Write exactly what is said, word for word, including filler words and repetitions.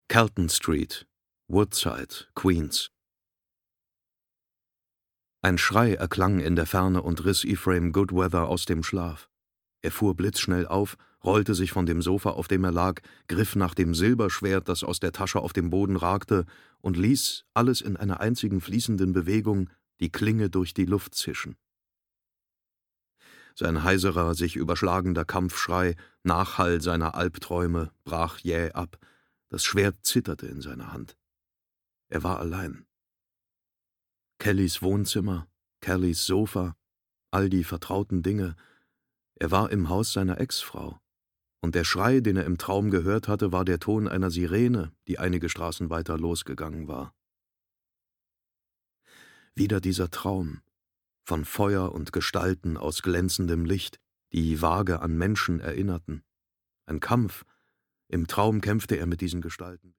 Calton Street, Woodside, Queens. Ein Schrei erklang in der Ferne und riss Ephraim Goodweather aus dem Schlaf. Er fuhr blitzschnell auf, rollte sich von dem Sofa, auf dem er lag, griff nach dem Silberschwert, das aus der Tasche auf dem Boden ragte, und ließ, alles in einer einzigen fließenden Bewegung, die Klinge durch die Luft zischen. Sein heiserer, sich überschlagender Kampfschrei, Nachhall seiner Albträume, brach jäh ab. Das Schwert zitterte in seiner Hand. Er war allein. Kellys Wohnzimmer, Kellys Sofa, all die vertrauten Dinge. Er war im Haus seiner Ex-Frau. Und der Schrei, den er im Traum gehört hatte, war der Ton einer Sirene, die einige Straßen weiter losgegangen war. Wieder dieser Traum, von Feuer und Gestalten aus glänzendem Licht, die vage an Menschen erinnerten. Ein Kampf. Im Traum kämpfte er mit diesen Gestalten.